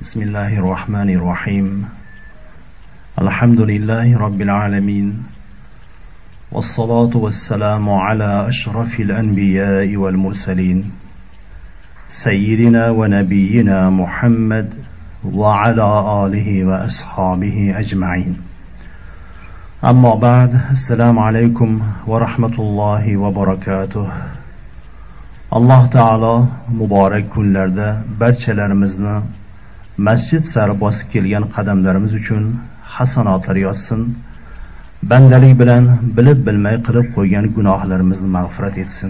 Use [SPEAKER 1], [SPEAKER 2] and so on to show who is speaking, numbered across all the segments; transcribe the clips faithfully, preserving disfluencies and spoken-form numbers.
[SPEAKER 1] Bismillahirrahmanirrahim. Alhamdulillahi Rabbil alamin. Wassalatu wassalamu ala ashrafil anbiya'i wal mursalin. Sayyidina wa nabiyyina Muhammad wa ala alihi wa ashabihi ajma'in. Amma ba'd. Assalamu alaykum wa rahmatullahi wa barakatuh. Alloh taolo muborak kunlarda barchalarimizni masjid sari bosib kelgan qadamlarimiz uchun hasanotlar yozsin. Bandalik bilan bilib bilmay qilib qo'ygan gunohlarimizni mag'firat etsin.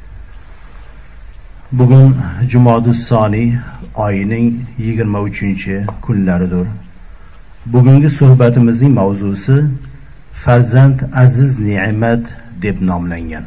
[SPEAKER 1] Bugun Jumadus Soni oyining yigirma uchinchi kunlaridir. Bugungi suhbatimizning mavzusi farzand aziz ne'mat deb nomlangan.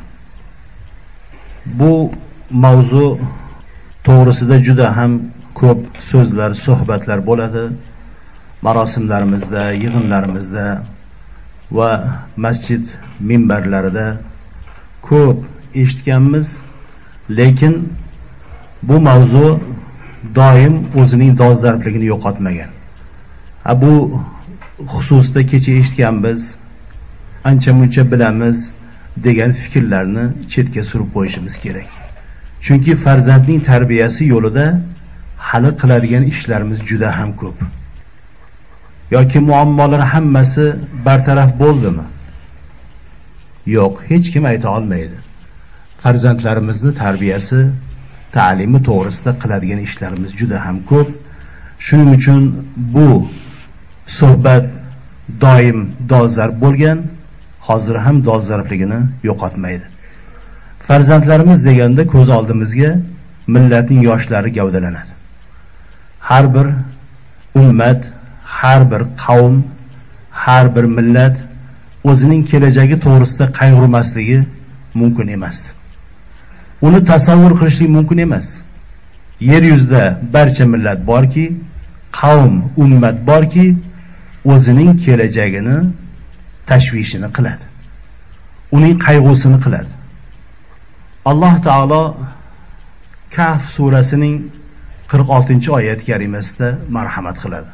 [SPEAKER 1] Bu mavzu to'g'risida juda ham ko'p so'zlar, suhbatlar bo'ladi. Marosimlarimizda, yig'inlarimizda va masjid minbarlarida ko'p eshitganmiz, lekin bu mavzu doim o'zining dolzarbligini yo'qotmagan. Ha, bu xususda kecha eshitganmiz, ancha-muncha bilamiz degan fikrlarni chetga surib qo'yishimiz kerak. Chunki farzandning tarbiyasi yo'lida hali qiladigan ishlarimiz juda ham ko'p. Yoki muammolar hammasi bartaraf bo'ldimi? Yo'q, hech kim ayta olmaydi. Farzandlarimizni tarbiyasi, ta'limi to'g'risida qiladigan ishlarimiz juda ham ko'p. Shuning uchun bu suhbat doim dolzarb bo'lgan, hozir ham dolzarbligini yo'qotmaydi. Farzandlarimiz deganda ko'z oldimizga millatning yoshlari gavdalanadi. Har bir ummat, har bir qavm, har bir millat o'zining kelajagi to'g'risida qayg'urmasligi mumkin emas. Uni tasavvur qilishlik mumkin emas. Yer yuzida barcha millat borki, qavm, ummat borki, o'zining kelajagini tashvishini qiladi. Uning qayg'usini qiladi. Alloh taolo Kahf surasining qirq oltinchi oyat karimasida marhamat qiladi.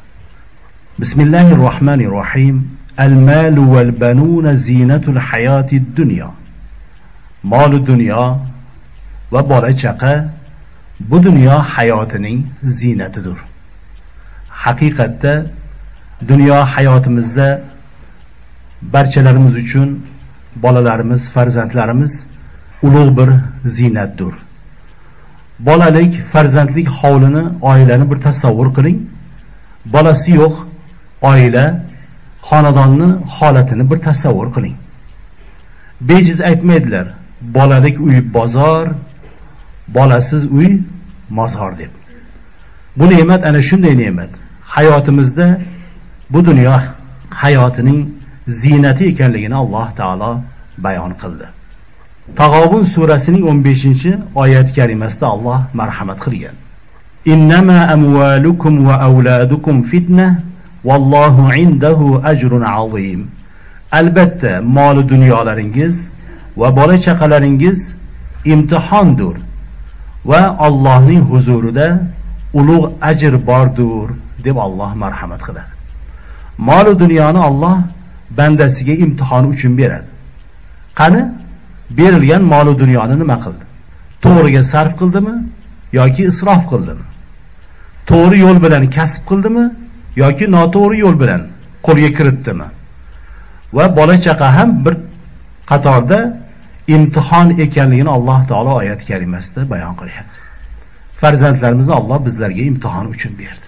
[SPEAKER 1] Bismillahirrohmanirrohim. Al-malu wal banuna zinatul hayatid dunya. Mol dunyo va bola chaqa bu dunyo hayotining zinatidir. Haqiqatda dunyo hayotimizda barchalarimiz uchun bolalarimiz, farzandlarimiz ulug' bir zinatdir. Bolalik, farzandlik hovlini, oilani bir tasavvur qiling. Bolasi yo'q oila, xonadonni holatini bir tasavvur qiling. Bejiz aytmaydilar, bolalik uy bozor, bolasiz uy mozor deb. Bu ne'mat ana shunday ne'mat. Hayotimizda bu dunyo hayotining zinati ekanligini Alloh taolo bayon qildi. Tag'obun surasining o'n beshinchi oyat karimasida Alloh marhamat qilgan. Innama amwalukum va auladukum fitna vallohu indahu ajrun azim. Albatta, mol dunyolaringiz va bola chaqalaringiz imtihondir va Allohning huzurida ulug' ajr bordir deb Alloh marhamat qiladi. Mol dunyoni Alloh bandasiga imtihon uchun beradi. Qani berilgan mol dunyoni nima qildi? To'g'riga sarf qildimi yoki isrof qildimi? To'g'ri yo'l bilan kasb qildimi yoki noto'g'ri yo'l bilan qo'lga kiritdimi? Va bola chaqa ham bir qatorda imtihon ekanligini Alloh taolo oyat karimasida bayon qilyapti. Farzandlarimizni Alloh bizlarga imtihon uchun berdi.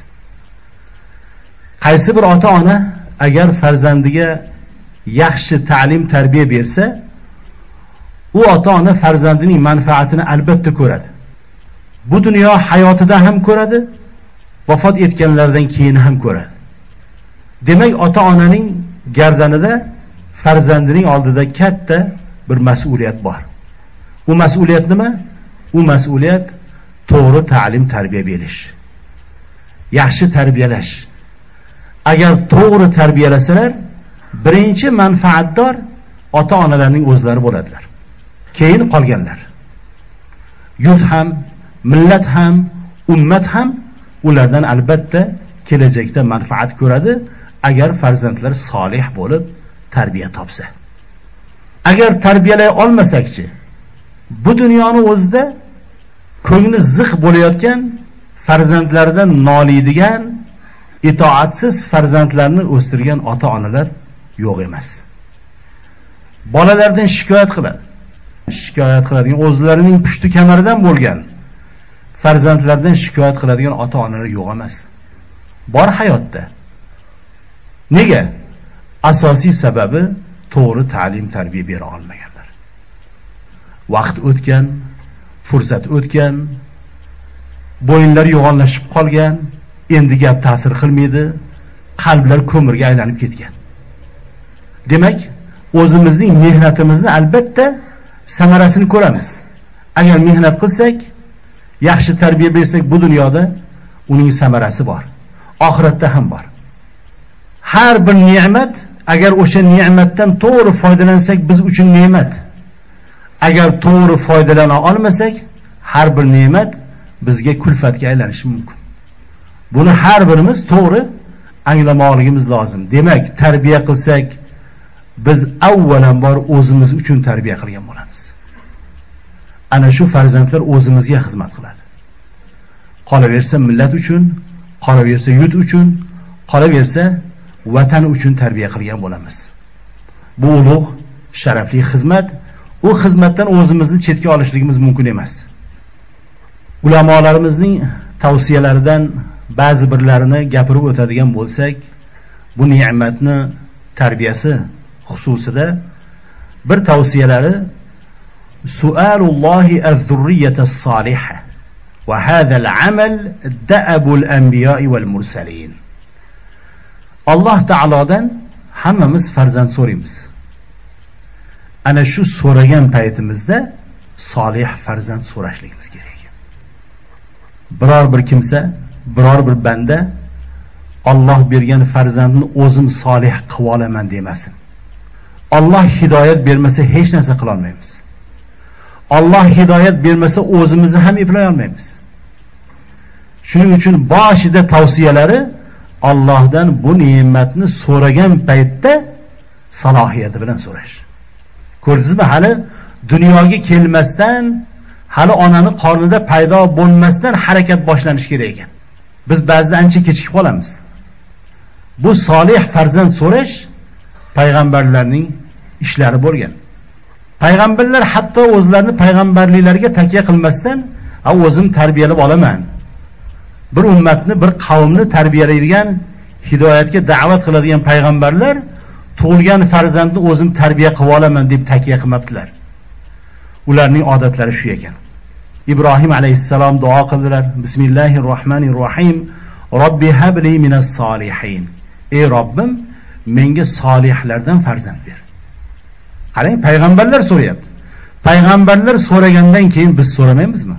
[SPEAKER 1] Qaysi bir ota-ona agar farzandiga yaxshi ta'lim, tarbiya bersa, u ota-ona farzandining manfaatini albatta ko'radi. Bu dunyo hayotida ham ko'radi, vafot etganlardan keyin ham ko'radi. Demak, ota-onaning gardanida farzandining oldida katta bir mas'uliyat bor. Bu mas'uliyat nima? U mas'uliyat to'g'ri ta'lim, tarbiya berish. Yaxshi tarbiyalash. Agar to'g'ri tarbiyalasalar, birinchi manfaatdor ota-onalarning o'zlari bo'ladilar. Keyin qolganlar. Yurt ham, millat ham, ummat ham ulardan albatta kelajakda manfaat ko'radi agar farzandlar solih bo'lib tarbiya topsa. Agar tarbiyalay olmasakchi, bu dunyoni o'zida ko'ngli ziq bo'layotgan, farzandlaridan noliydigan, itoatsiz farzandlarni o'stirgan ota-onalar yo'q emas. Bolalardan shikoyat qiladi. Shikoyat qiladigan, o'zlarining pushti kamaridan bo'lgan farzandlardan shikoyat qiladigan ota-onalar yo'q emas. Bor hayotda. Nega? Asosiy sababi to'g'ri ta'lim tarbiya bera olmaganlar. Vaqt o'tgan, fursat o'tgan, bo'yinlar yo'g'onlashib qolgan, endi gap ta'sir qilmaydi, qalblar ko'mirga aylanib ketgan. Demak, o'zimizning mehnatimizni albatta samarasini ko'ramiz. Agar mehnat qilsak, yaxshi tarbiya bersak, bu dunyoda uning samarasi bor, oxiratda ham bor. Har bir ne'mat, agar o'sha ne'matdan to'g'ri foydalansak, biz uchun ne'mat. Agar to'g'ri foydalana olmasak, har bir ne'mat bizga kulfatga aylanishi mumkin. Buni har birimiz to'g'ri anglamoqligimiz lozim. Demak, tarbiya qilsak, biz avvalambor o'zimiz uchun tarbiya qilgan bo'lamiz. Ana shu farzandlar o'zimizga xizmat qiladi. Qolaversa millat uchun, qolaversa yurt uchun, qolaversa vatan uchun tarbiya qilgan bo'lamiz. Bu ulug' sharafli xizmat. U xizmatdan o'zimizni chetga olishligimiz mumkin emas. Ulamolarimizning tavsiyalaridan ba'zi birlarini gapirib o'tadigan bo'lsak, bu ne'matni tarbiyasi xususida bir tavsiyalari su'alullohi az-zurriyyata as-soliha va hadha al-amal da'abul anbiya'i wal mursalin. Alloh taolodan hammamiz farzand so'raymiz. Ana shu so'ragan paytimizda solih farzand so'rashligimiz kerak. Biror bir kimsa, biror bir banda Alloh bergan farzandni o'zim solih qilib olaman demasin. Alloh hidoyat bermasa hech narsa qila olmaymiz. Alloh hidoyat bermasa o'zimizni ham eplay olmaymiz. Shuning uchun boshida tavsiyalari Allohdan bu ne'matni so'ragan paytda salohiyati bilan so'rash. Ko'rdingizmi, hali dunyoga kelmasdan, hali onani qornida paydo bo'lmasdan harakat boshlanish kerak ekan. Biz ba'zida ancha kechikib qolamiz. Bu solih farzand so'rash payg'ambarlarning ishlari bo'lgan. Payg'ambarlar hatto o'zlarini payg'ambarliklariga takya qilmasdan, "Ha, o'zim tarbiyalab olaman. Bir ummatni, bir qavmni tarbiyalaydigan, hidoyatga da'vat qiladigan payg'ambarlar tug'ilgan farzandni o'zim tarbiya qilib olaman" deb takya qilmabdilar. Ularning odatlari shu ekan. Ibrohim alayhissalom duo qildilar. Bismillahirrohmanirrohim. Robbi habli minas solihin. Ey Robbim, menga solihlardan farzand ber. Qarang, payg'ambarlar so'rayapti. Payg'ambarlar so'ragandan keyin biz so'ramaymizmi?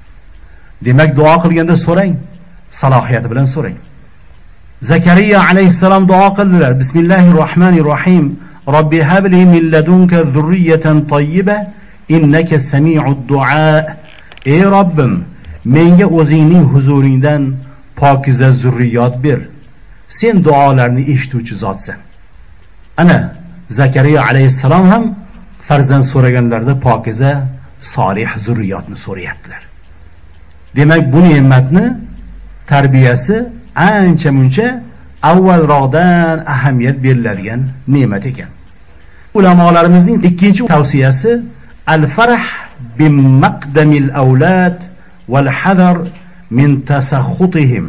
[SPEAKER 1] Demak, duo qilganda so'rang, salohiyati bilan so'rang. Zakariya alayhissalom duo qildilar. Bismillahirrohmanirrohim. Robbi habli min ladunka zurriyatan tayyiba innaka sami'ud du'a. Ey Robbim, menga o'zingning huzuringdan pokiza zurriyot ber. Sen duolarni eshituvchi zotsan. Ana Zakariya alayhissalom ham farzand so'raganlarda pokiza, solih zurriyotni so'rayaptilar. Demak, bu ne'matni tarbiyasi ancha-muncha avvalroqdan ahamiyat beriladigan ne'mat ekan. Ulamolarimizning ikkinchi tavsiyasi al-farah bimaqdamil avlad wal hadar min tasakhutihim.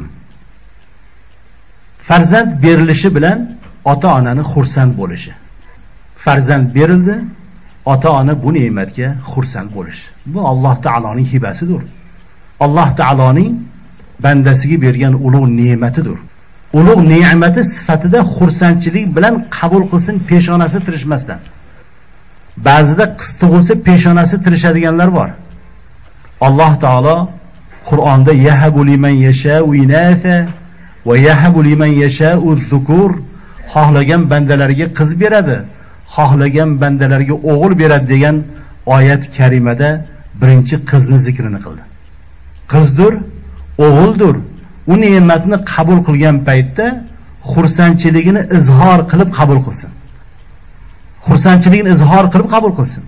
[SPEAKER 1] Farzand berilishi bilan ota-onani xursand bo'lishi. Farzand berildi, ota-ona bu ne'matga xursand bo'lishi. Bu Alloh taoloning hibasidir. Alloh taoloning bandasiga bergan ulug' ne'matidir. Ulug' ne'mati sifatida xursandchilik bilan qabul qilsin, peshonasi tirishmasdan. Ba'zida qiz tug'ilsa peshonasi tirishadiganlar bor. Alloh taolo Qur'onda yahabu liman yasha'u inatha va yahabu liman yasha'u zukur, xohlagan bandalariga qiz beradi, xohlagan bandalariga o'g'il beradi degan oyat karimada birinchi qizni zikrini qildi. Qizdir, o'g'ildir, u ne'matni qabul qilgan paytda xursandchiligini izhor qilib qabul qilsin. Xursandchiligini izhor qilib qabul qilsin.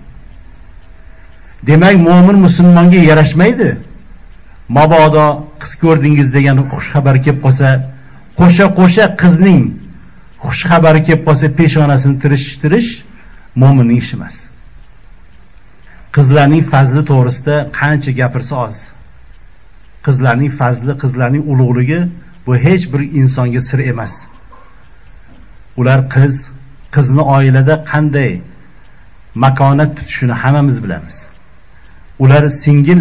[SPEAKER 1] Demak, mu'min musulmonga yarashmaydi. Mabodo qiz ko'rdingiz degan xush xabar kelib qolsa, qo'sha-qo'sha qizning xush xabari kelib qolsa peshonasini tirishtirish mu'minning ishi emas. Qizlarning fazli to'g'risida qancha gapirsa oz. Qizlarning fazli, qizlarning ulug'ligi bu hech bir insonga sir emas. Ular qiz, qizni oilada qanday makonat tutishini hammamiz bilamiz. Ular singil,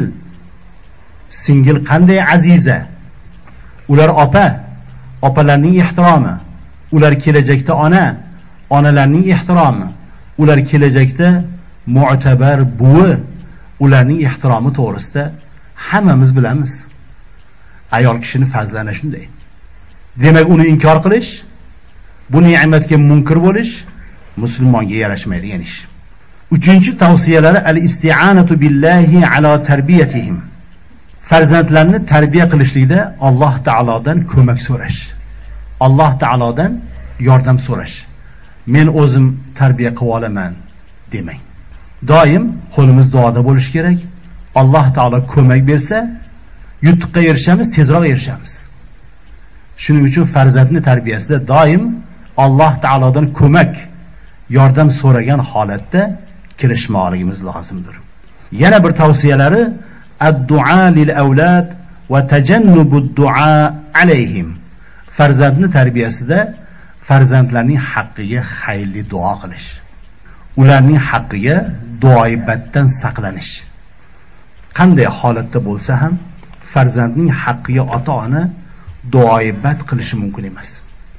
[SPEAKER 1] singil qanday aziza. Ular opa, opalarning ehtiromi. Ular kelajakda ona, onalarning ehtiromi. Ular kelajakda mu'tabar buvi, ularning ehtiromi to'g'risida hammamiz bilamiz. Ayol kishining fazli ana shunday. Demak, uni inkor qilish, bu ne'matga munkir bo'lish musulmonga yarashmaydigan ish. Uchinchi tavsiyalari al-isti'anatu billahi ala tarbiyatihim. Farzandlarni tarbiya qilishlikda Alloh taolodan ko'mak so'rash. Alloh taolodan yordam so'rash. Men o'zim tarbiya qilib olaman demang. Doim qo'limiz duoda bo'lish kerak. Alloh taolo ko'mak bersa, yutuqqa erishamiz, tezroq erishamiz. Shuning uchun farzandni tarbiyasida doim Alloh taolodan ko'mak, yordam so'ragan holatda kirishmoqligimiz lozimdir. Yana bir tavsiyalari ad-du'a lil avlad va tajannubud du'a alayhim. Farzandni tarbiyasida farzandlarning haqqiga xayrli duo qilish. Ularning haqqiga duoibatdan saqlanish. Qanday holatda bo'lsa ham farzandning haqqiga ota-ona duoibat qilishi mumkin emas.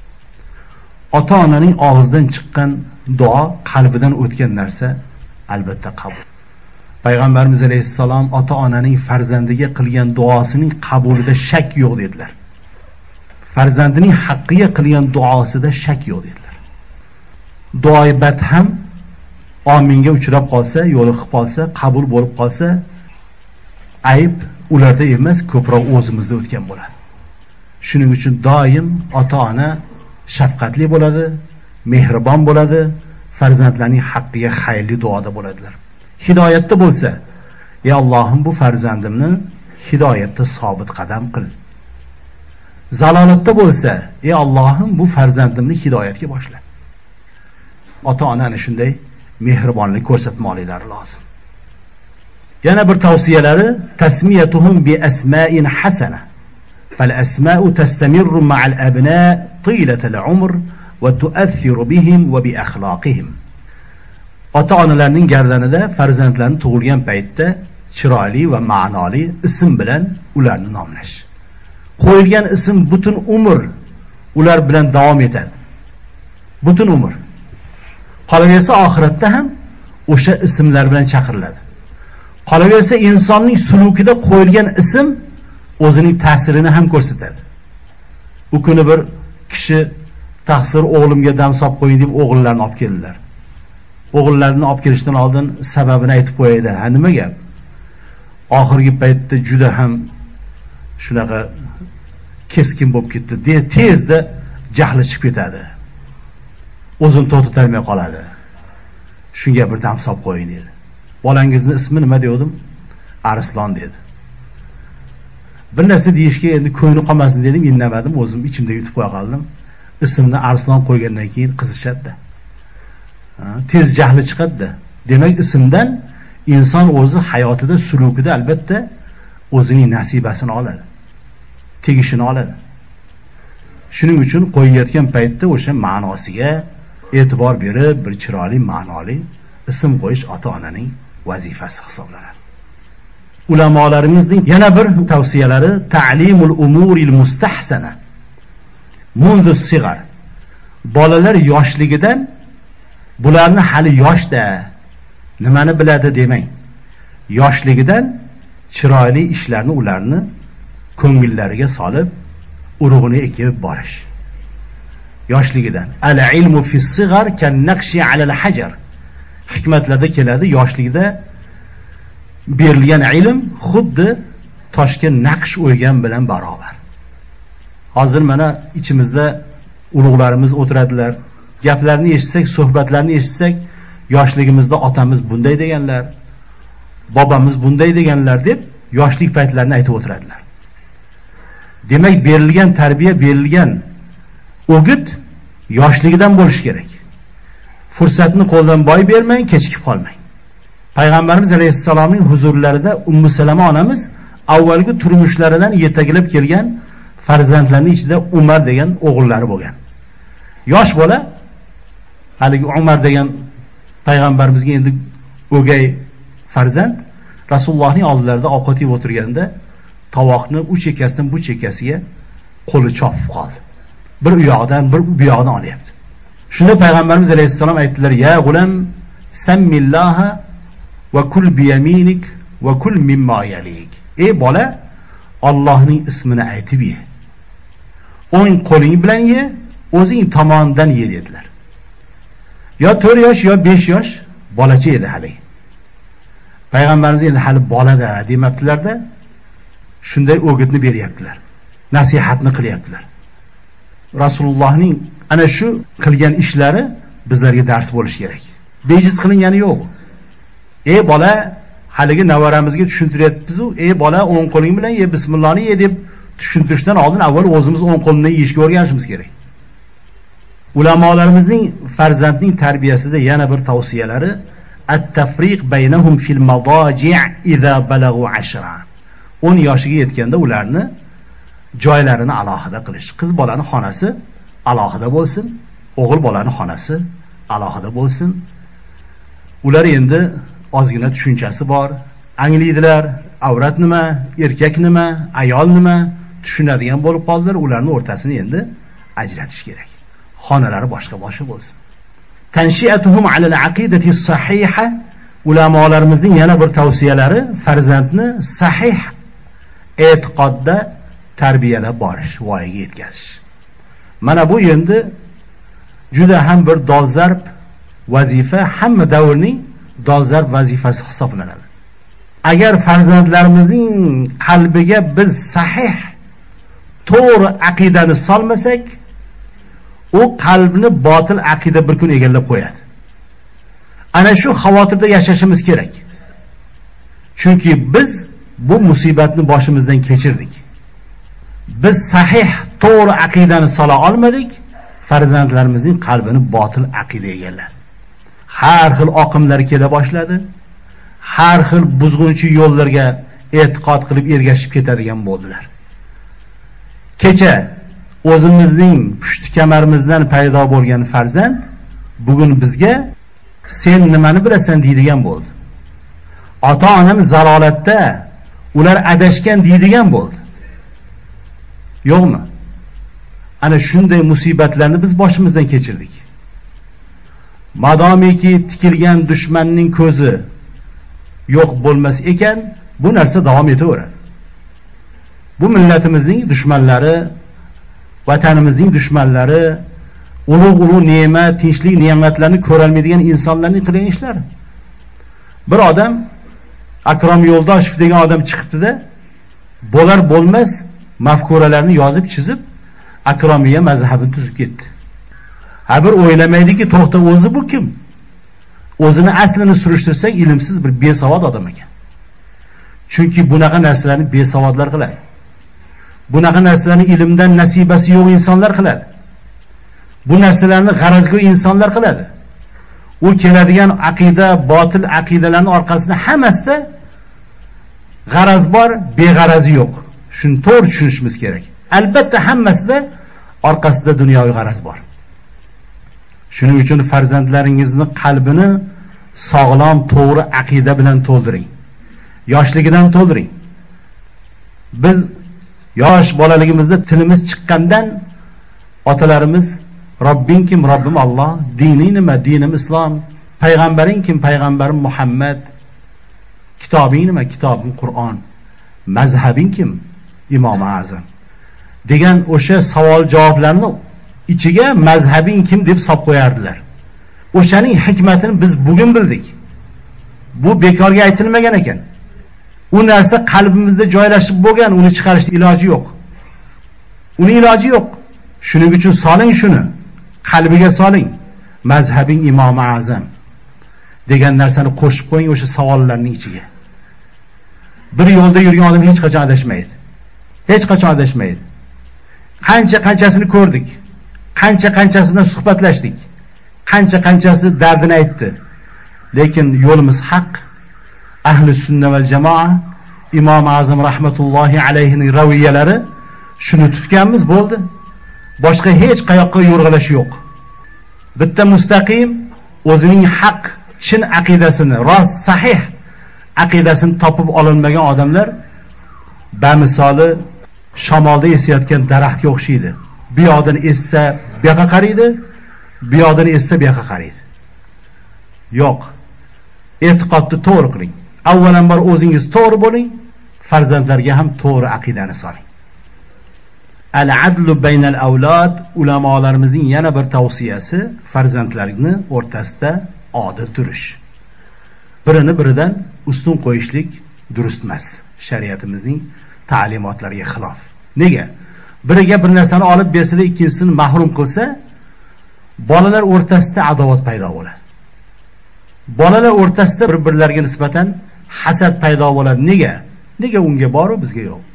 [SPEAKER 1] Ota-onaning og'zidan chiqqan duo qalbidan o'tgan narsa albatta qabul. Payg'ambarimiz alayhissalom ota-onaning farzandiga qilgan duosining qabulida shak yo'q dedilar. Farzandining haqqiga qilgan duosida shak yo'q dedilar. Duoibat ham ominga uchrab qolsa, yo'liqib qolsa, qabul bo'lib qolsa, ayb ularda emas, ko'proq o'zimizda o'tgan bo'ladi. Shuning uchun doim ota-ona shafqatli bo'ladi, mehribon bo'ladi, farzandlarning haqqiga xayrli duoda bo'ladilar. Hidoyatda bo'lsa, ey Allohim bu farzandimni hidoyatda sobit qadam qil. Zalolatda bo'lsa, ey Allohim bu farzandimni hidoyatga boshla. Ota-ona ana shunday mehribonlik ko'rsatmoqlari lozim. Yana bir tavsiyalari tasmiyatuhum bi asma'in hasana. Fal asma'u tastamirru ma'al abna tilatal umr va tu'athiru bihim va bi akhlaqihim. Ota-onalarning gardanida farzandlarni tug'ilgan paytda chiroyli va ma'noli ism bilan ularni nomlash. Qo'yilgan ism butun umr ular bilan davom etadi. Butun umr. Qolaversa oxiratda ham o'sha ismlar bilan chaqiriladi. Qolaversa insonning sulukida qo'yilgan ism o'zining ta'sirini ham ko'rsatadi. U kuni bir kishi taqsir o'g'limga dam solib qo'ying deb o'g'illarni olib keldilar. O'g'illarni olib kelishdan oldin sababini aytib qo'yaydi. Ha, nima gap? Oxirgi paytda juda ham shunaqa keskin bo'lib ketdi. De tezda jahli chiqib ketadi. O'zini to'xtatolmay qoladi. Shunga bir dam solib qo'ying dedi. Bolangizni ismi nima dedim? Arslon dedi. Bir narsa deyishga endi ko'ngli qolmasin dedim, indamadim, o'zim ichimda yutib qo'ya qoldim. Ismni Arslon qo'ygandan keyin qizishadi. Tez jahli chiqadi. Demak, ismdan inson o'zi hayotida, sulukida albatta o'zining nasibasini oladi. Tegishini oladi. Shuning uchun qo'yayotgan paytda o'sha ma'nosiga e'tibor berib, bir chiroyli, ma'noli ism qo'yish ota-onaning vazifasi hisoblanadi. Ulamolarimizning yana bir tavsiyalari ta'limul umuril mustahsana. Mundu sigar. Bolalar yoshligidan bularni hali yoshda nimani biladi demang. Yoshligidan chiroyli ishlarni ularni ko'ngillariga solib, urug'ini ekib borish. Yoshligidan. Al-ilmu fi sigar kan naqshi ala al-hajar. Hikmatlarda keladi, yoshligida berilgan ilm xuddi toshga naqsh o'ygan bilan barobar. Hozir mana ichimizda ulug'larimiz o'tiradilar. Gaplarni eshitsak, suhbatlarni eshitsak, yoshligimizda otamiz bunday deganlar, bobamiz bunday deganlar deb yoshlik paytlarini aytib o'tiradilar. Demak, berilgan tarbiya, berilgan o'git yoshligidan bo'lish kerak. Fursatni qo'ldan boy bermang, kechikib qolmang. Payg'ambarimiz alayhissalomning huzurlarida Ummu Salama onamiz avvalgi turmushlaridan yetaklab kelgan farzandlarning ichida Umar degan o'g'illari bo'lgan. Yosh bola, haligi Umar degan payg'ambarimizga endi o'gay farzand Rasulullohning oldilarida ovqat yeb o'tirganda tovoqni u chekkasidan bu chekkasiga qo'li chopib qoldi. Bir u yoqdan, bir bu yoqdan olyapti. Shunda payg'ambarimiz alayhissalom aytdilar: "Ya g'ulam, sammillaha va kul biyaminik va kul mimma yalik." Ey bola, Allohning ismini aytib ye. O'ng qo'ling bilan ye, o'zing tomonidan ye dedilar. Yo to'rt yosh yo besh yosh bolacha edi hali. Payg'ambarimiz endi hali bolada demabdilar-da, shunday o'gitni beryaptilar. Nasihatni qilyaptilar. Rasulullohning ana shu qilgan ishlari bizlarga dars bo'lishi kerak. Bejiz qilingani yo'q. Ey bola, haligi navaramizga tushuntiryapmiz-ku, ey bola, o'ng qo'ling bilan ye, bismillohni ye deb tushuntirishdan oldin avval o'zimiz o'ng qo'lni yeyishga o'rganishimiz kerak. Ulamolarimizning farzandning tarbiyasida yana bir tavsiyalari at-tafriq baynahum fil madaji' idza balagu ashra. o'n yoshiga yetganda ularni joylarini alohida qilish. Qiz bolaning xonasi alohida bo'lsin, o'g'il bolaning xonasi alohida bo'lsin. Ular endi ozgina tushunchasi bor, anglaydilar, avrat nima, erkak nima, ayol nima tushunadigan bo'lib qoldilar. Ularning o'rtasini endi ajratish kerak. Xonalari boshqa-boshqa bo'lsin. Tanshiatuhum alal aqidati sahiha. Ulamolarimizning yana bir tavsiyalari farzandni sahih e'tiqodda tarbiyalab borish, voyaga yetkazish. Mana bu endi juda ham bir dolzarb vazifa, hamma davrning dolzarb vazifasi hisoblanadi. Agar farzandlarimizning qalbiga biz sahih, to'g'ri aqidani solmasak, u qalbni botil aqida bir kun egallab qo'yadi. Ana shu xavotirda yashashimiz kerak. Chunki biz bu musibatni boshimizdan kechirdik. Biz sahih, to'g'ri aqidani sola olmadik, farzandlarimizning qalbini botil aqida egalladi. Har xil oqimlar kela boshladi. Har xil buzg'unchi yo'llarga e'tiqod qilib ergashib ketadigan bo'ldilar. Kecha o'zimizning pushti kamarimizdan paydo bo'lgan farzand bugun bizga sen nimani bilasan deydigan bo'ldi. Ota-onam zalolatda, ular adashgan deydigan bo'ldi. Yo'qmi? Ana shunday musibatlarni biz boshimizdan kechirdik. Madomiki tikilgan dushmanning ko'zi yo'q bo'lmas ekan, bu narsa davom etaveradi. Bu millatimizning dushmanlari, vatanimizning dushmanlari, ulug'-ulug' ne'mat, tinchlik ne'matlarni ko'rolmaydigan insonlarning qilgan ishlari. Bir odam, Akrom Yo'ldoshev degan odam chiqibdi-da, bo'lar bo'lmas mafkuralarni yozib chizib, Akromiya mazhabini tuzib ketdi. Ha bir o'ylamaydiki, to'xta, o'zi bu kim? O'zini aslini surishtirsak, ilmsiz bir besavod odam ekan. Chunki bunaqa narsalarni besavodlar qiladi. Bunaqa narsalarni ilmdan nasibasi yo'q insonlar qiladi. Bu narsalarni g'arazgo'y insonlar qiladi. U keladigan aqida, botil aqidalarning orqasida hammasida g'araz bor, beg'arazi yo'q. Shuni to'g'ri tushunishimiz kerak. Albatta hammasida orqasida dunyoviy g'araz bor. Shuning uchun farzandlaringizni qalbini sog'lom, to'g'ri aqida bilan to'ldiring. Yoshligidan to'ldiring. Biz yosh bolaligimizda tilimiz chiqqandan otalarimiz Robbing kim? Robbim Alloh. Dining nima? Dinim Islom. Payg'ambaring kim? Payg'ambarim Muhammad. Kitobing nima? Kitobim Qur'on. Mazhabing kim? Imom Azam. Degan o'sha savol javoblarni ichiga mazhabing kim deb solib qo'yardilar. O'shaning hikmatini biz bugun bildik. Bu bekorga aytilmagan ekan. U narsa qalbimizda joylashib bo'lgan, uni chiqarishning iloji yo'q. Uni iloji yo'q. Shuning uchun soling shuni, qalbiga soling. Mazhabing Imom Azam degan narsani qo'shib qo'ying o'sha savollarning ichiga. Bir yo'lda yurgan odam hech qachon adashmaydi. Hech qachon adashmaydi. Qancha-qanchasini ko'rdik. Qancha-qanchasi bilan suhbatlashdik. Qancha-qanchasi dardini aytdi. Lekin yo'limiz haq. Ahli sunna val jamoa, Imom Azam rahmatullohi alayhining raviyalari shuni tutganmiz, bo'ldi. Boshqa hech qayoqqa yo'rg'alash yo'q. Bitta mustaqim o'zining haq, chin aqidasini, rost, sahih aqidasini topib olinmagan odamlar bamisoli shamolda esayotgan daraxtga o'xshaydi. Bu yoqdan essa, bu yoqqa qaraydi, bu yoqdan essa, bu yoqqa qaraydi. Yo'q. E'tiqodni to'g'ri qiling. Avvalambor o'zingiz to'g'ri bo'ling, farzandlarga ham to'g'ri aqidani soling. Al-adlu baynal avlod, ulamolarimizning yana bir tavsiyasi farzandlarni o'rtasida odil turish. Birini biridan ustun qo'yishlik durust emas. Shariatimizning ta'limotlariga xilof. Nega? Biriga bir narsani olib bersa-da, ikkinchisini mahrum qilsa, bolalar o'rtasida adovat paydo bo'ladi. Bolalar o'rtasida bir-birlariga nisbatan hasad paydo bo'ladi. Nega? Nega unga bor u bizga yo'q?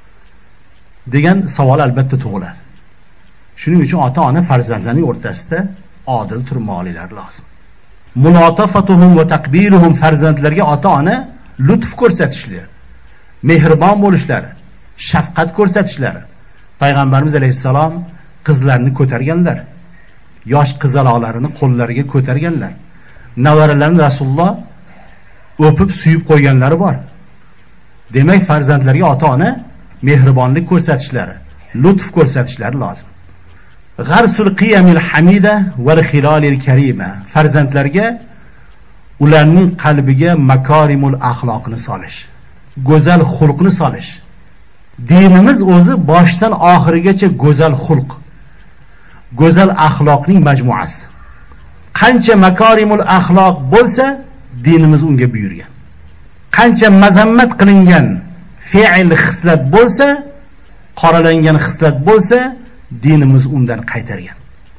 [SPEAKER 1] degan savol albatta tug'iladi. Shuning uchun ota-ona farzandlarining o'rtasida odil turmoqlilari lozim. Munotafatuhum va taqbiluhum, farzandlarga ota-ona lutf ko'rsatishlari, mehribon bo'lishlari, shafqat ko'rsatishlari. Payg'ambarimiz alayhisalom qizlarni ko'targanlar. Yosh qizaloqlarini qo'llariga ko'targanlar. Navaralarini Rasululloh o'pib suyib qo'yganlari bor. Demak, farzandlarga ota-ona mehribonlik ko'rsatishlari, lutf ko'rsatishlari lozim. G'arsul qiyamil hamida val xilalil karima, farzandlarga ularning qalbiga makorimul axloqni solish, go'zal xulqni solish. Dinimiz o'zi boshdan oxirigacha go'zal xulq, go'zal axloqning majmuasi. Qancha makorimul axloq bo'lsa, dinimiz unga buyurgan. Qancha mazammat qilingan fe'l xislat bo'lsa, qoralangan xislat bo'lsa, dinimiz undan qaytargan.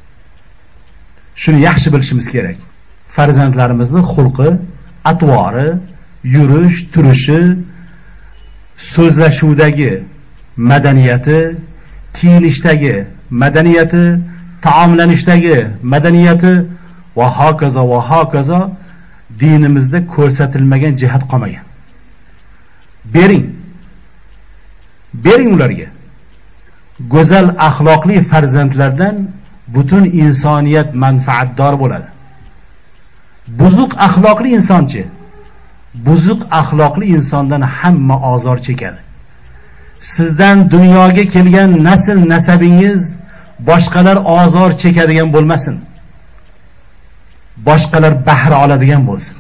[SPEAKER 1] Shuni yaxshi bilishimiz kerak. Farzandlarimizning xulqi, atvori, yurish, turishi, so'zlashuvdagi madaniyati, kiyinishdagi madaniyati, taomlanishdagi madaniyati va hokazo va hokazo dinimizda ko'rsatilmagan jihat qolmagan. Bering. Bering ularga. Go'zal axloqli farzandlardan butun insoniyat manfaatdor bo'ladi. Buzuq axloqli insonchi, buzuq axloqli insondan hamma ozor chekadi. Sizdan dunyoga kelgan nasl nasabingiz boshqalar ozor chekadigan bo'lmasin. Boshqalar bahra oladigan bo'lsin.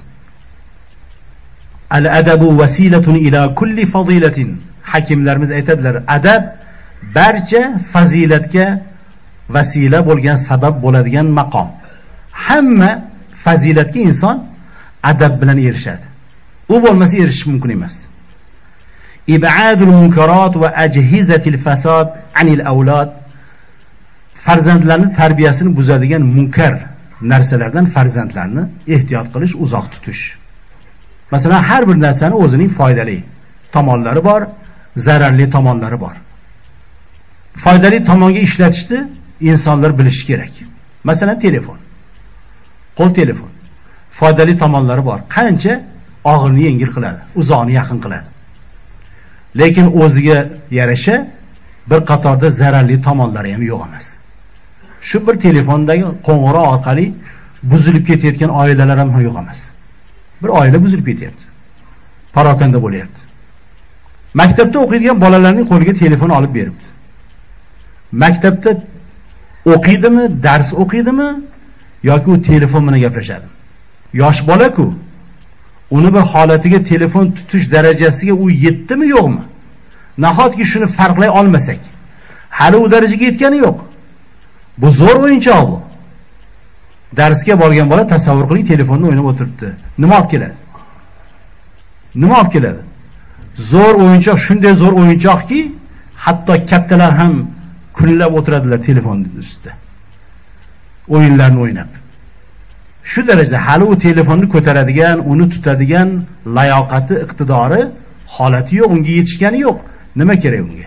[SPEAKER 1] Al-adabu vasilatun ila kulli fadilatin. Hakimlarimiz aytadilar, adab barcha fazilatga vasila bo'lgan, sabab bo'ladigan maqom. Hamma fazilatga inson adab bilan erishadi. U bo'lmasa erishish mumkin emas. Ib'adul munkarat va ajhizatil fasad anil avlod. Farzandlarni tarbiyasini buzadigan munkar narsalardan farzandlarni ehtiyot qilish, uzoq tutish. Masalan, har bir narsani o'zining foydali tomonlari bor, zararli tomonlari bor. Foydali tomonga ishlatishni insonlar bilishi kerak. Masalan, telefon. Qo'l telefon. Foydali tomonlari bor. Qancha og'irni yengil qiladi, uzoqni yaqin qiladi. Lekin o'ziga yarasha bir qatorda zararli tomonlari ham yo'q emas. Shu bir telefondagi qo'ng'iroq orqali buzilib ketayotgan oilalar ham yo'q emas. Bir oila buzilib ketyapti. Parokanda bo'lyapti. Maktabda o'qiydigan bolalarning qo'liga telefon olib beribdi. Maktabda o'qiydimi, dars o'qiydimi yoki u telefon bilan gaplashadi? Yosh bola-ku. Uni bir holatiga telefon tutish darajasiga u yetdimi, yo'qmi? Nahotki shuni farqlay olmasak, hali u darajaga yetgani yo'q. Bu zo'r o'yinchoq bu. Darsga borgan bola tasavvur qiling, telefonda o'ynab o'tiribdi. Nima olib keladi? Nima olib keladi? Zo'r o'yinchoq, shunday zo'r o'yinchoqki, hatto kattalar ham kunlab o'tiradilar telefon ustida. O'yinlarni o'ynab. Shu darajada hali u telefonni ko'taradigan, uni tutadigan layoqati, iqtidori, holati yo'q, unga yetishgani yo'q. Nima kerak unga?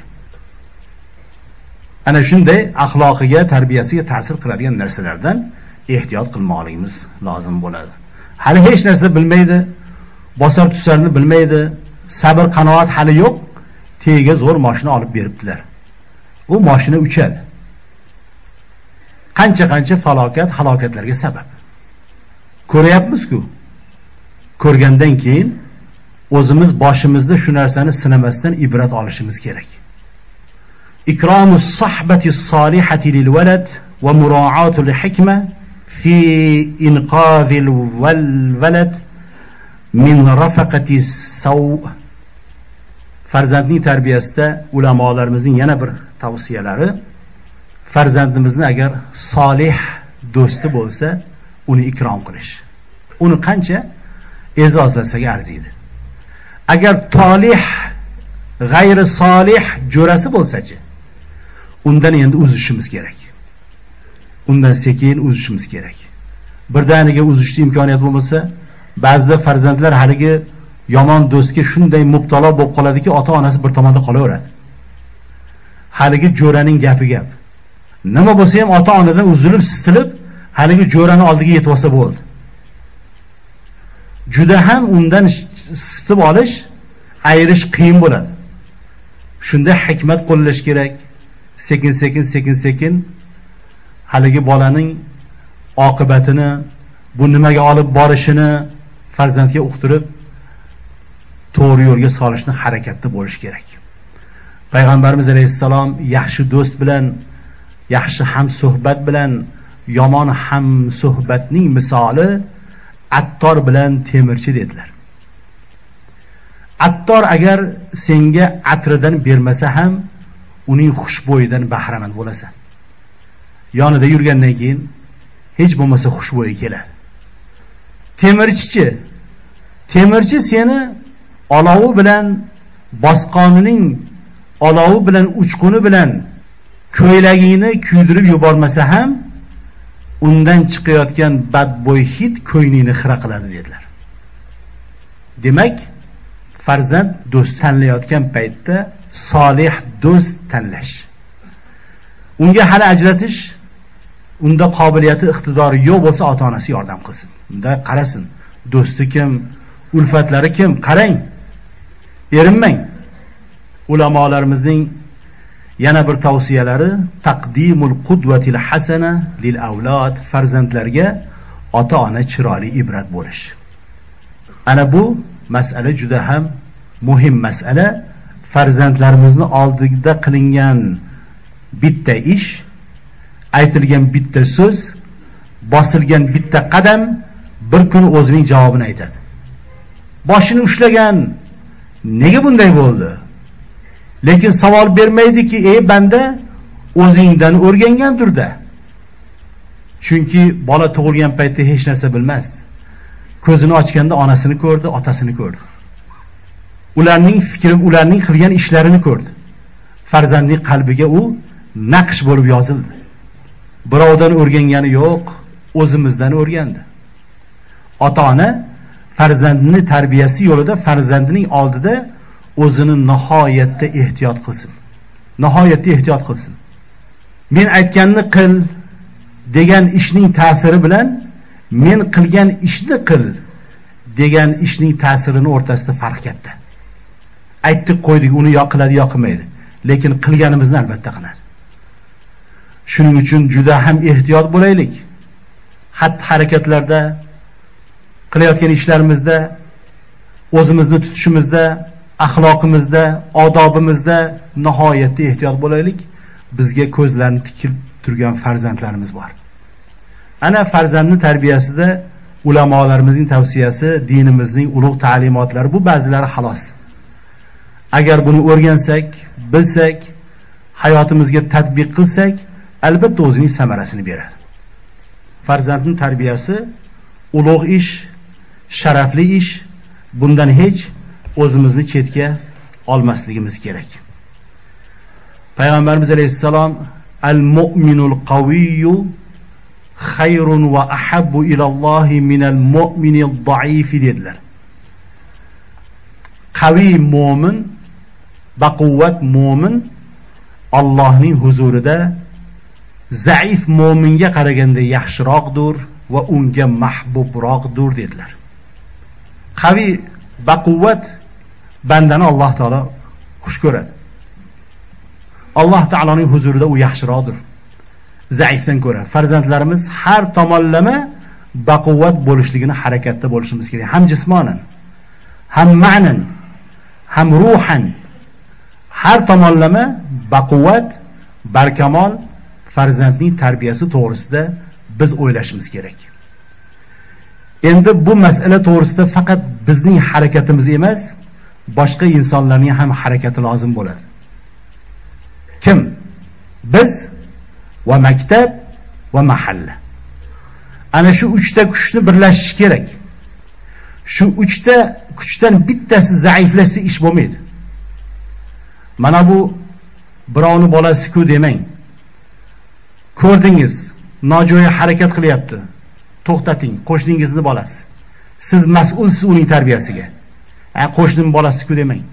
[SPEAKER 1] Ana shunday axloqiga, tarbiyasiga ta'sir qiladigan narsalardan ehtiyot qilmoqligimiz lozim bo'ladi. Hali hech narsa bilmaydi, bosar tusarni bilmaydi, sabr qanoat hali yo'q, tegiga zo'r mashina olib beribdilar. U mashina uchadi. Qancha-qancha falokat, halokatlarga sabab. Ko'ryapmiz-ku. Ko'rgandan keyin o'zimiz boshimizda shu narsani sinamasdan ibrat olishimiz kerak. Ikromus sahbatis solihati lil walad va mura'atul hikma fi inqadhil wal walad min rafaqatis saw. Farzandning tarbiyasida ulamolarimizning yana bir tavsiyalari, farzandimizni agar solih do'sti bo'lsa, uni ikrom qilish. Uni qancha e'zozlasak arziydi. Agar tolih, g'ayri solih jo'rasi bo'lsa-chi, undan endi uzishimiz kerak. Undan sekin uzishimiz kerak. Birdaniga uzishni imkoniyat bo'lmasa, ba'zida farzandlar haligi yomon do'stga shunday mubtalo bo'lib qoladiki, ota-onasi bir tomonda qolaveradi. Haligi jo'raning gapi gap. Nima bo'lsa ham ota-onadan uzilib, sitilib, haligi jo'rani oldiga yetib olsa bo'ldi. Juda ham undan sitib olish, ayirish qiyin bo'ladi. Shunda hikmat qo'llash kerak. Sekin-sekin, sekin-sekin haligi bolaning oqibatini, bu nimaga olib borishini farzandga uqtirib to'g'ri yo'lga solishni harakatda bo'lish kerak. Payg'ambarimiz alayhissalom yaxshi do'st bilan, yaxshi ham suhbat bilan yomon ham suhbatning misoli attor bilan temirchi dedilar. Attor agar senga atridan bermasa ham uning xushbo'yidan bahramand bo'lasan. Yonida yurgandan keyin hech bo'lmasa xushbo'yi keladi. Temirchi-chi? Temirchi seni olovi bilan, bosqonining olovi bilan, uchquni bilan ko'ylagingni kuydirib yubormasa ham undan chiqayotgan badbo'y hid ko'nglingni xira qiladi dedilar. Demak, farzand do'st tanlayotgan paytda solih do'st tanlash. Unga hali ajratish, unda qobiliyati, iqtidori yo'q bo'lsa ota-onasi yordam qilsin. Unda qarasin, do'sti kim, ulfatlari kim, qarang. Erinmang. Ulamolarimizning yana bir tavsiyalari taqdimul qudvatil hasana lil avlod, farzandlarga ota-ona chiroyli ibrat bo'lish. Ana bu masala juda ham muhim masala. Farzandlarimizni oldida qilingan bitta ish, aytilgan bitta so'z, bosilgan bitta qadam bir kun o'zining javobini aytadi. Boshini ushlagan, nega bunday bo'ldi? Lekin savol bermaydiki, ey banda, o'zingdan o'rgangandir-da. Chunki bola tug'ilgan paytda hech narsa bilmasdi. Ko'zini ochganda onasini ko'rdi, otasini ko'rdi. Ularning fikri, ularning qilgan ishlarini ko'rdi. Farzandning qalbiga u naqsh bo'lib yozildi. Birovdan o'rgangani yo'q, o'zimizdan o'rgandi. Ota-ona farzandini tarbiyasi yo'lida farzandining oldida o'zini nihoyatda ehtiyot qilsin. Nihoyatda ehtiyot qilsin. Men aytganni qil degan ishning ta'siri bilan men qilgan ishni qil degan ishning ta'sirini o'rtasida farq katta. Aytdik, qo'ydik, uni yo qiladi, yo qilmaydi. Lekin qilganimizni albatta qiladi. Shuning uchun juda ham ehtiyot bo'laylik. Xatti-harakatlarda, qilayotgan ishlarimizda, o'zimizni tutishimizda, axloqimizda, odobimizda nihoyatda ehtiyot bo'laylik. Bizga ko'zlarini tikib turgan farzandlarimiz bor. Ana farzandning tarbiyasida ulamolarimizning tavsiyasi, dinimizning ulug' ta'limotlari bu ba'zilari xolos. Agar buni o'rgansak, bilsak, hayotimizga tatbiq qilsak, albatta o'zining samarasini beradi. Farzandning tarbiyasi ulug' ish, sharafli ish. Bundan hech o'zimizni chetga olmasligimiz kerak. Payg'ambarimiz alayhissalom al-mu'minul qawiyyu xayrun va ahabbu ilallohi minal mu'minil da'if dedilar. Qaviy mu'min, baquvvat mu'min Allohning huzurida zaif mu'minga qaraganda yaxshiroqdir va unga mahbubroqdir dedilar. Qaviy, baquvvat bandani Alloh taolo xush ko'radi. Alloh taoloning huzurida u yaxshiroqdir zaifdan ko'ra. Farzandlarimiz har tomonlama baquvvat bo'lishligini harakatda bo'lishimiz kerak. Ham jismonan, ham ma'nan, ham ruhan, har tomonlama baquvvat, barkamol farzandning tarbiyasi to'g'risida biz o'ylashimiz kerak. Endi bu masala to'g'risida faqat bizning harakatimiz emas, boshqa insonlarning ham harakati lozim bo'ladi. Kim? Biz va maktab va mahalla. Ana shu uchta kuchni birlashish kerak. Shu uchta kuchdan bittasi zaiflashsa ish bo'lmaydi. Mana bu birovni bolasi-ku demang. Ko'rdingiz, nojo'ya harakat qilyapti. To'xtating, qo'shningizni bolasi. Siz mas'ulsiz uning tarbiyasiga. Ha, qo'shnim bolasi-ku demang.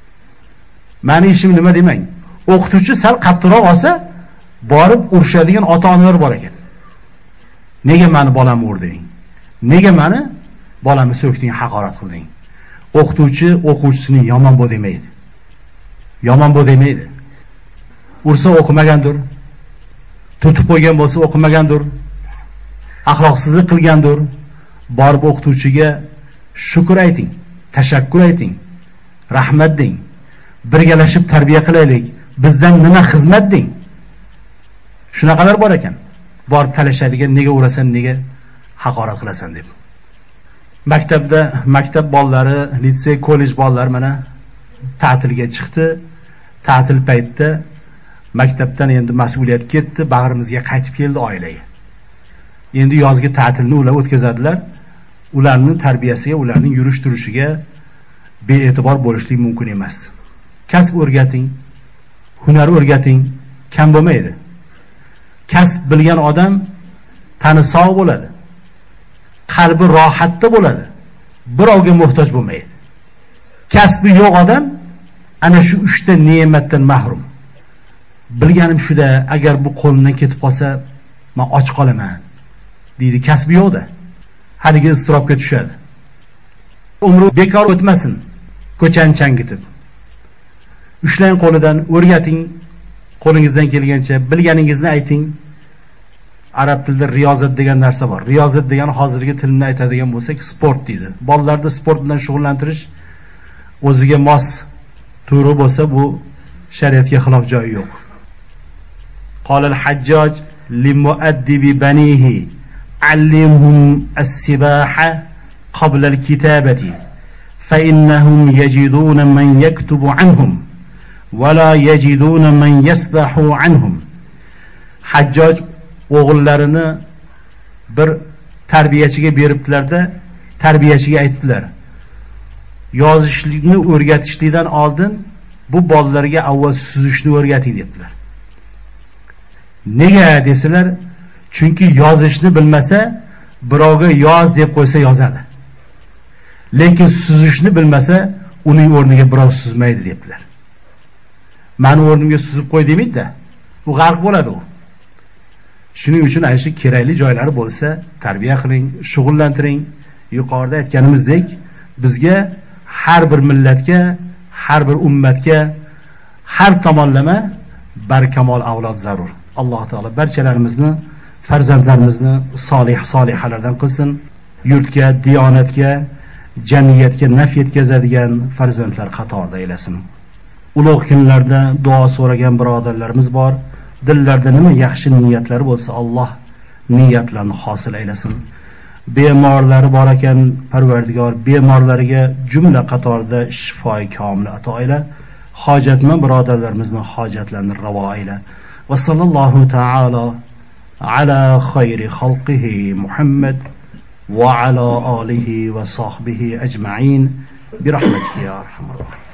[SPEAKER 1] Meni ishim nima demang. O'qituvchi sal qattiqroq olsa, borib urishadigan ota-onalar bor ekan. Nega meni bolamni urding? Nega meni bolamni so'kding, haqorat qilding? O'qituvchi o'quvchisini yomon bo'l demaydi. Yomon bo'l demaydi. Ursa o'qimagandir. Tutib qo'ygan bo'lsa o'qimagandir. Axloqsizlik qilgandir. Borib o'qituvchiga shukr ayting, tashakkur ayting, rahmat deng. Birgalashib tarbiya qilaylik. Bizdan nima xizmat deng. Shunaqalar bor ekan. Borib talashadigan, nega urasan, nega haqorat qilasan deb. Maktabda, maktab bolalari, litsey, kollej bolalari mana ta'tilga chiqdi. Ta'til paytida maktabdan endi mas'uliyat ketdi, bag'rimizga qaytib keldi oilaga. Endi yozgi ta'tilni ular o'tkazadilar. Ularning tarbiyasiga, ularning yurish-turishiga bee'tibor bo'lishlik mumkin emas. Kasb o'rgating, hunar o'rgating, kam bo'lmaydi. Kasb bilgan odam tani sog' bo'ladi. Qalbi rohatda bo'ladi. Birovga muhtoj bo'lmaydi. Kasbi yo'q odam ana shu uchta ne'matdan mahrum. Bilganim shuda, agar bu qo'limdan ketib qolsa, men och qolaman deydi. Kasbi yo'qda. Haligi iztirobga tushadi. Umri bekor o'tmasin, ko'chani changitib. Ushlang qo'lidan, o'rgating, qo'lingizdan kelgancha bilganingizni ayting. Arab tilida riyozat degan narsa bor. Riyozat degan hozirgi tilni aytadigan bo'lsak, sport deydi. Bolalarni sport bilan shug'ullantirish o'ziga mos turi bo'lsa, bu shariatga xilof joyi yo'q. Qolal Hajjaj limuaddibi banihi allimhum as-sibaha qabla al-kitabati fa innahum yajiduna man yaktubu anhum wa la yajiduna man yasbahu anhum. Hajjaj o'g'illarini bir tarbiyachiga beribdilarda, tarbiyachiga aytdilar: yozishlikni o'rgatishlikdan oldin bu bolalarga avval suzishni o'rgating dedilar. Nega desalar, chunki yozishni bilmasa, birovga yoz deb qo'ysa yozadi. Lekin suzishni bilmasa, uning o'rniga birov suzmaydi dedilar. Meni o'rnimga suzib qo'y demaydi-da. U g'arq bo'ladi u. Shuning uchun ana shu kerakli joylari bo'lsa, tarbiya qiling, shug'ullantiring. Yuqorida aytganimizdek, bizga har bir millatga, har bir ummatga, har tomonlama barkamol avlod zarur. Alloh taolo barchalarimizni, farzandlarimizni solih solihalardan qilsin. Yurtga, diyonatga, jamiyatga naf yetkazadigan farzandlar qatorida aylasin. Ulug' kunlarda duo so'ragan birodarlarimiz bor. Dillarda nima yaxshi niyatlari bo'lsa, Alloh niyatlarni hosil aylasin. Bemorlari bor ekan, Parvardigor bemorlariga jumla qatorida shifoi komil ato ayla. Hojatmand birodarlarimizning hojatlarini ravo ayla. Va sallallohu ta'ala ala khayri xalqihi Muhammad va ala alihi va sahbihi ajma'in bi rahmatika ya arhamar rohim.